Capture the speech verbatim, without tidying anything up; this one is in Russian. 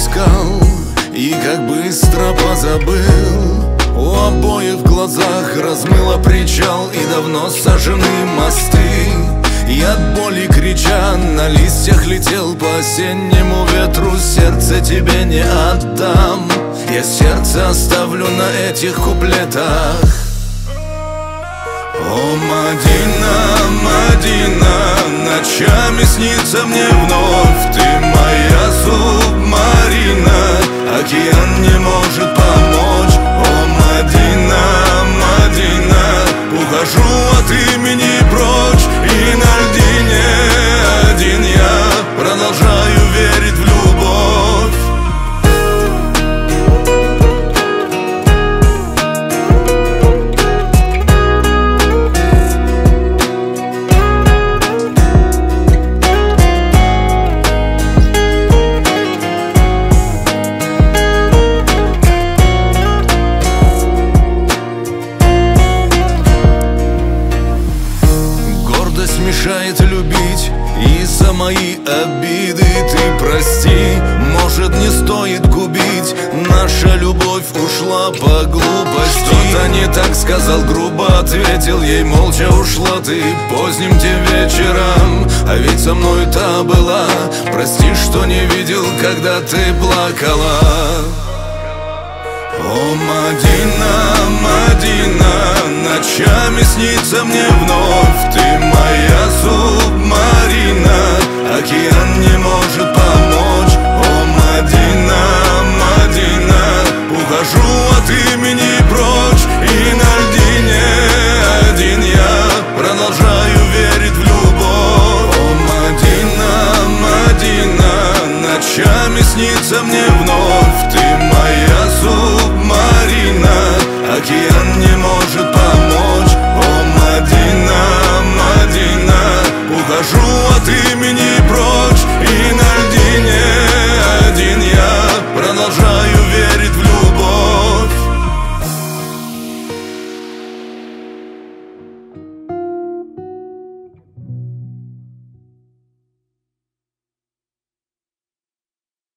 искал и как быстро позабыл. У обоих в глазах размыло причал и давно сожжены мосты. И от боли крича на листьях летел по осеннему ветру. Сердце тебе не отдам, я сердце оставлю на этих куплетах. О, Мадина, Мадина, ночами снится мне вновь ты, моя субмарина. Океан не может помочь. О, Мадина, Мадина, ухожу от имени прочь. И на льдине один я продолжаю верить в любовь. Мешает любить, и за мои обиды ты прости. Может, не стоит губить, наша любовь ушла по глупости. Что-то не так сказал, грубо ответил ей, молча ушла ты поздним тем вечером. А ведь со мной та была, прости, что не видел, когда ты плакала. О, Мадина, Мадина, ночами снится мне вновь ты,